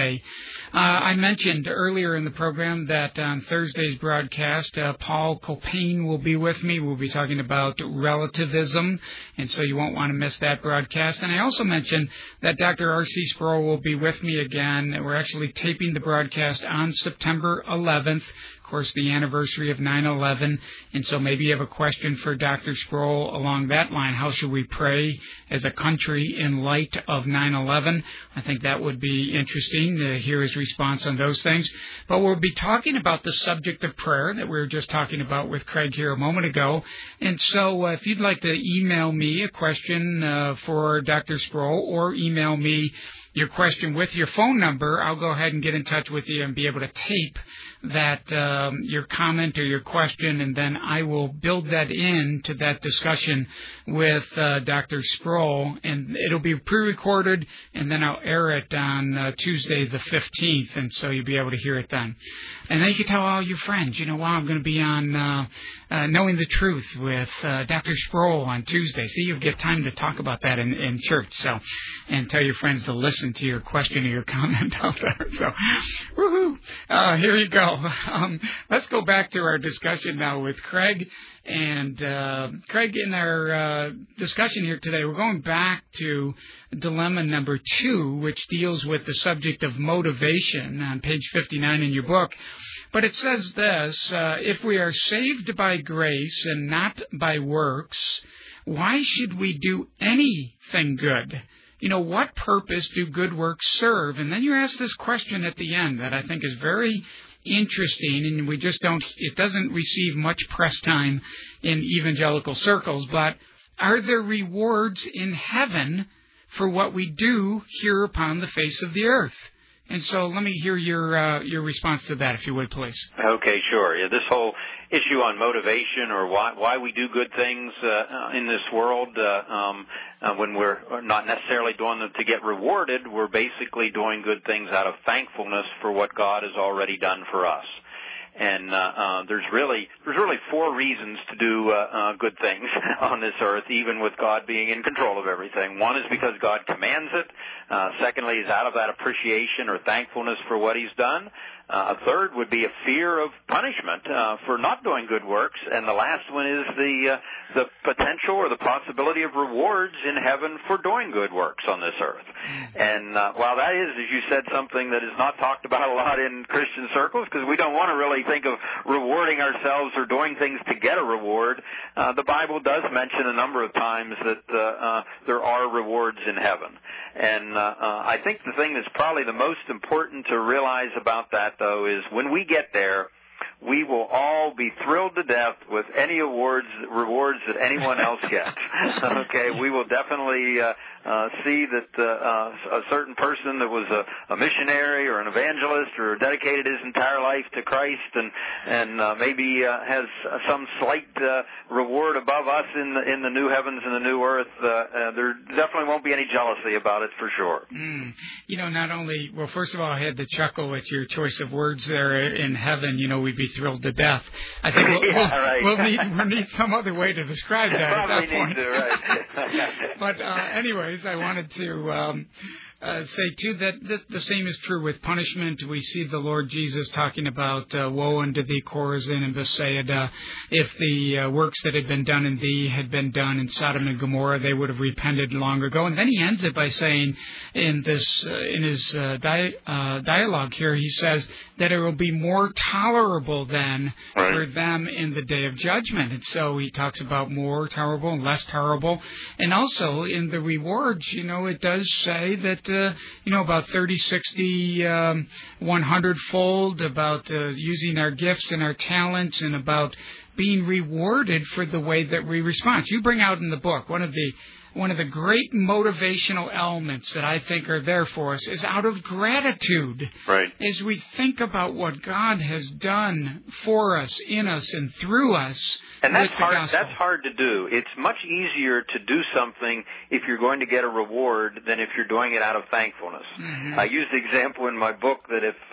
Uh, I mentioned earlier in the program that on Thursday's broadcast, uh, Paul Copain will be with me. We'll be talking about relativism, and so you won't want to miss that broadcast. And I also mentioned that Doctor R C Sproul will be with me again. We're actually taping the broadcast on September eleventh. Of course, the anniversary of nine eleven, and so maybe you have a question for Doctor Sproul along that line. How should we pray as a country in light of nine eleven? I think that would be interesting to hear his response on those things. But we'll be talking about the subject of prayer that we were just talking about with Craig here a moment ago. And so uh, if you'd like to email me a question uh, for Doctor Sproul, or email me your question with your phone number, I'll go ahead and get in touch with you and be able to tape that um, your comment or your question, and then I will build that into that discussion with uh, Doctor Sproul, and it'll be pre-recorded, and then I'll air it on uh, Tuesday the fifteenth, and so you'll be able to hear it then. And then you can tell all your friends, you know, wow, I'm going to be on uh, uh, Knowing the Truth with uh, Doctor Sproul on Tuesday. See, you'll get time to talk about that in, in church, so, and tell your friends to listen to your question or your comment out there. So, woohoo! Uh, here you go. Um, let's go back to our discussion now with Craig. And uh, Craig, in our uh, discussion here today, we're going back to dilemma number two, which deals with the subject of motivation on page fifty-nine in your book. But it says this, uh, if we are saved by grace and not by works, why should we do anything good? You know, what purpose do good works serve? And then you ask this question at the end that I think is very interesting, and we just don't, it doesn't receive much press time in evangelical circles, but are there rewards in heaven for what we do here upon the face of the earth? And so let me hear your uh, your response to that, if you would, please. Okay, sure. Yeah, this whole issue on motivation, or why why we do good things uh, in this world, uh, um, uh, when we're not necessarily doing them to get rewarded, we're basically doing good things out of thankfulness for what God has already done for us. And uh, uh, there's really there's really four reasons to do uh, uh, good things on this earth, even with God being in control of everything. One is because God commands it. Uh, secondly, is out of that appreciation or thankfulness for what He's done. Uh, a third would be a fear of punishment uh, for not doing good works, and the last one is the uh, the potential or the possibility of rewards in heaven for doing good works on this earth. And uh, while that is, as you said, something that is not talked about a lot in Christian circles, because we don't want to really think of rewarding ourselves or doing things to get a reward, uh, the Bible does mention a number of times that uh, uh, there are rewards in heaven. And uh, uh, I think the thing that's probably the most important to realize about that, though, is when we get there, we will all be thrilled to death with any awards, rewards that anyone else gets. Okay, we will definitely uh, uh, see that uh, uh, a certain person that was a, a missionary or an evangelist or dedicated his entire life to Christ and and uh, maybe uh, has some slight uh, reward above us in the in the new heavens and the new earth. Uh, uh, there definitely won't be any jealousy about it for sure. Mm. You know, not only, well, first of all, I had to chuckle at your choice of words there. In heaven, you know, we'd be thrilled to death. I think we'll, yeah, we'll, right. we'll, need, we'll need some other way to describe that at that point. To, right. But uh, anyways, I wanted to um, uh, say, too, that this, the same is true with punishment. We see the Lord Jesus talking about uh, woe unto thee, Chorazin and Bethsaida. If the uh, works that had been done in thee had been done in Sodom and Gomorrah, they would have repented long ago. And then he ends it by saying in this uh, in his uh, di- uh, dialogue here, he says that it will be more tolerable then right. for them in the day of judgment. And so he talks about more tolerable and less tolerable. And also in the rewards, you know, it does say that, uh, you know, about thirty, sixty, um, one hundred fold, about uh, using our gifts and our talents, and about being rewarded for the way that we respond. You bring out in the book one of the One of the great motivational elements that I think are there for us is out of gratitude. Right. As we think about what God has done for us, in us, and through us. And that's hard, that's hard to do. It's much easier to do something if you're going to get a reward than if you're doing it out of thankfulness. Mm-hmm. I use the example in my book that if uh, if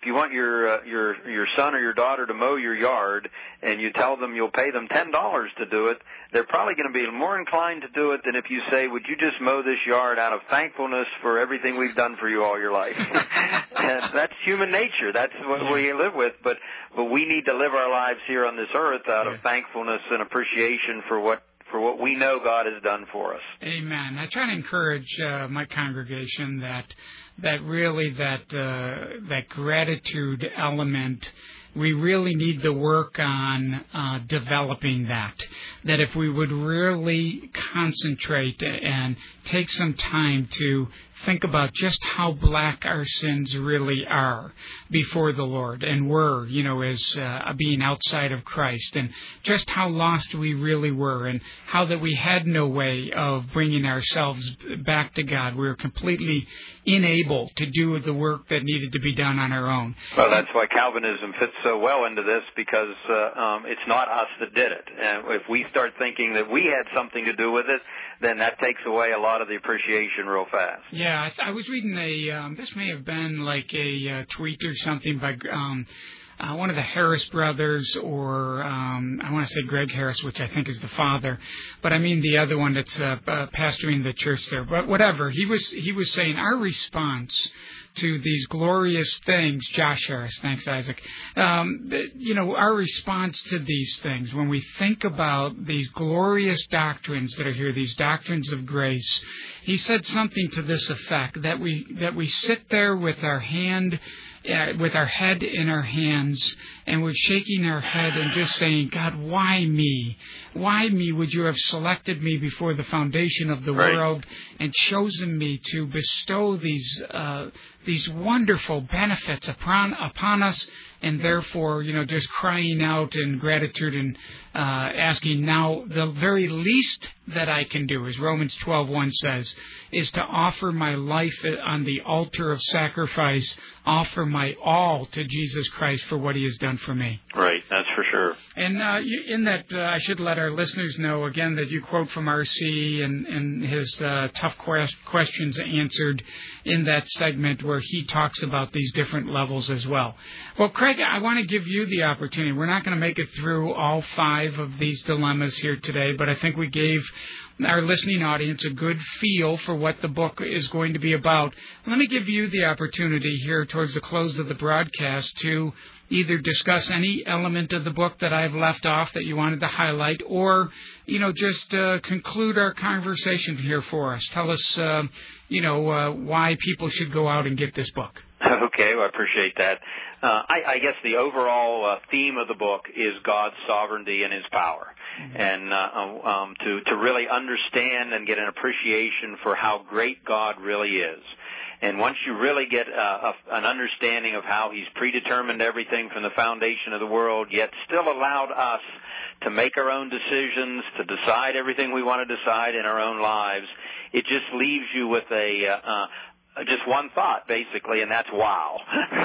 if you want your uh, your your son or your daughter to mow your yard, and you tell them you'll pay them ten dollars to do it, they're probably going to be more inclined to do it than if you say, "Would you just mow this yard out of thankfulness for everything we've done for you all your life?" And that's human nature. That's what we live with. But but we need to live our lives here on this earth out of thankfulness and appreciation for what. for what we know God has done for us. Amen. I try to encourage uh, my congregation that that really that uh, that gratitude element, we really need to work on uh, developing that. That if we would really concentrate and take some time to think about just how black our sins really are before the Lord and were, you know, as uh, being outside of Christ, and just how lost we really were, and how that we had no way of bringing ourselves back to God. We were completely unable to do the work that needed to be done on our own. Well, that's why Calvinism fits so well into this, because uh, um, it's not us that did it. And if we start thinking that we had something to do with it, then that takes away a lot of the appreciation real fast. Yeah, I, I was reading a, um, this may have been like a uh, tweet or something by um, uh, one of the Harris brothers, or um, I want to say Greg Harris, which I think is the father, but I mean the other one that's uh, uh, pastoring the church there. But whatever, he was he was saying our response to these glorious things, Josh Harris, thanks Isaac, um, you know, our response to these things, when we think about these glorious doctrines that are here, these doctrines of grace, he said something to this effect, that we that we sit there with our hand, uh, with our head in our hands, and we're shaking our head and just saying, God, why me? Why me would you have selected me before the foundation of the right. world and chosen me to bestow these uh, these wonderful benefits upon upon us, and therefore, you know, just crying out in gratitude and uh, asking now the very least that I can do, as Romans twelve one says, is to offer my life on the altar of sacrifice, offer my all to Jesus Christ for what he has done for me. Right, that's for sure. And uh, in that, uh, I should let our listeners know, again, that you quote from R C and, and his uh, tough quest- questions answered in that segment where he talks about these different levels as well. Well, Craig, I want to give you the opportunity. We're not going to make it through all five of these dilemmas here today, but I think we gave our listening audience a good feel for what the book is going to be about. Let me give you the opportunity here towards the close of the broadcast to either discuss any element of the book that I've left off that you wanted to highlight, or, you know, just uh, conclude our conversation here for us. Tell us, uh, you know, uh, why people should go out and get this book. Okay, well, I appreciate that. Uh, I, I guess the overall uh, theme of the book is God's sovereignty and his power. Mm-hmm. And uh, um, to, to really understand and get an appreciation for how great God really is. And once you really get uh, a, an understanding of how he's predetermined everything from the foundation of the world, yet still allowed us to make our own decisions, to decide everything we want to decide in our own lives, it just leaves you with a... Uh, uh, just one thought, basically, and that's wow.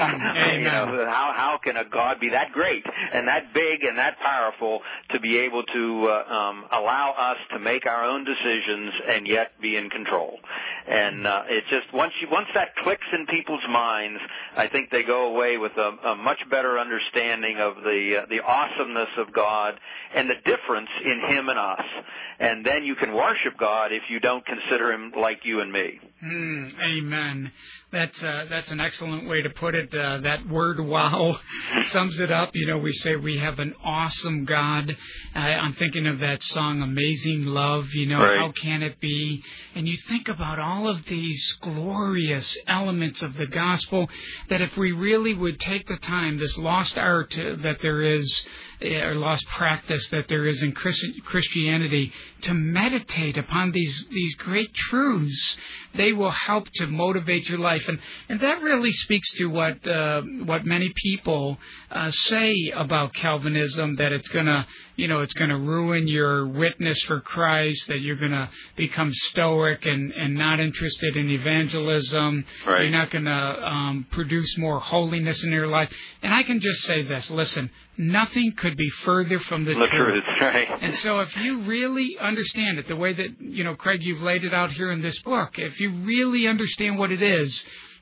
You know, how how can a God be that great and that big and that powerful to be able to uh, um, allow us to make our own decisions and yet be in control? And uh, it just once you once that clicks in people's minds, I think they go away with a, a much better understanding of the uh, the awesomeness of God and the difference in him and us. And then you can worship God if you don't consider him like you and me. Mm, amen. That's uh, that's an excellent way to put it. Uh, that word "wow" sums it up. You know, we say we have an awesome God. Uh, I'm thinking of that song "Amazing Love." You know, right. How can it be? And you think about all of these glorious elements of the gospel. That if we really would take the time, this lost art that there is, or lost practice that there is in Christianity, to meditate upon these these great truths, they will help to motivate your life. And, and that really speaks to what uh, what many people uh, say about Calvinism, that it's gonna, you know, it's gonna ruin your witness for Christ, that you're gonna become stoic and, and not interested in evangelism. Right. You're not gonna um, produce more holiness in your life. And I can just say this: listen, nothing could be further from the, the truth. truth. Right. And so if you really understand it the way that, you know, Craig, you've laid it out here in this book, if you really understand what it is,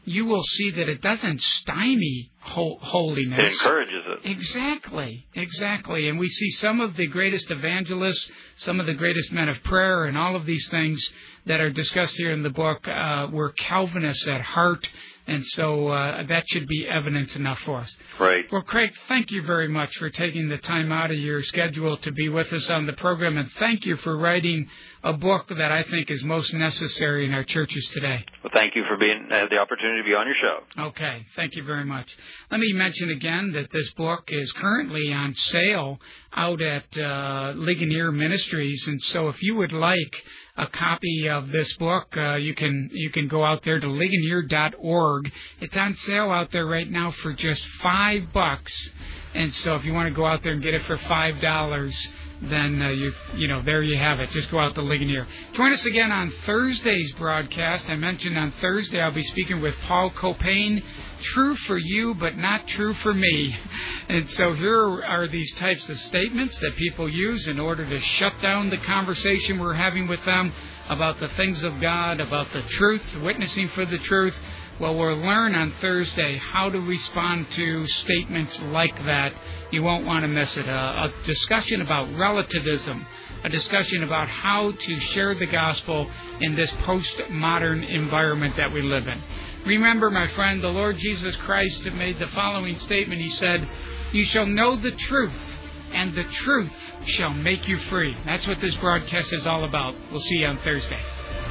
you will see that it doesn't stymie ho- holiness. It encourages it. Exactly, exactly. And we see some of the greatest evangelists, some of the greatest men of prayer, and all of these things that are discussed here in the book uh, were Calvinists at heart. And so uh, that should be evidence enough for us. Right. Well, Craig, thank you very much for taking the time out of your schedule to be with us on the program, and thank you for writing a book that I think is most necessary in our churches today. Well, thank you for being uh, the opportunity to be on your show. Okay, thank you very much. Let me mention again that this book is currently on sale out at uh, Ligonier Ministries, and so if you would like a copy of this book, uh, you can you can go out there to ligonier dot org. It's on sale out there right now for just five bucks, and so if you want to go out there and get it for five dollars, then uh, you you know there you have it. Just go out to Ligonier. Join us again on Thursday's broadcast. I mentioned on Thursday I'll be speaking with Paul Copain. True for you, but not true for me. And so here are these types of statements that people use in order to shut down the conversation we're having with them about the things of God, about the truth, witnessing for the truth. Well, we'll learn on Thursday how to respond to statements like that. You won't want to miss it. A, a discussion about relativism, a discussion about how to share the gospel in this postmodern environment that we live in. Remember, my friend, the Lord Jesus Christ made the following statement. He said, "You shall know the truth, and the truth shall make you free." That's what this broadcast is all about. We'll see you on Thursday.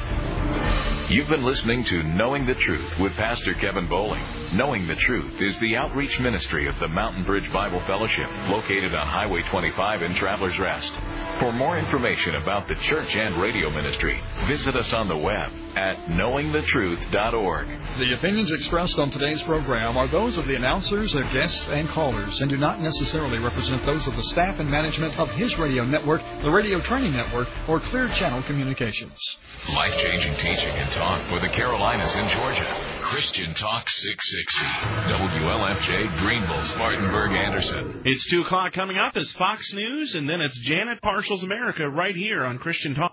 You've been listening to Knowing the Truth with Pastor Kevin Bowling. Knowing the Truth is the outreach ministry of the Mountain Bridge Bible Fellowship, located on Highway twenty-five in Travelers Rest. For more information about the church and radio ministry, visit us on the web at knowing the truth dot org. The opinions expressed on today's program are those of the announcers, their guests, and callers, and do not necessarily represent those of the staff and management of His Radio Network, the Radio Training Network, or Clear Channel Communications. Life-changing teaching and talk for the Carolinas and Georgia. Christian Talk six sixty. W L F J, Greenville, Spartanburg, Anderson. It's two o'clock coming up. It's Fox News, and then it's Janet Parshall's America right here on Christian Talk.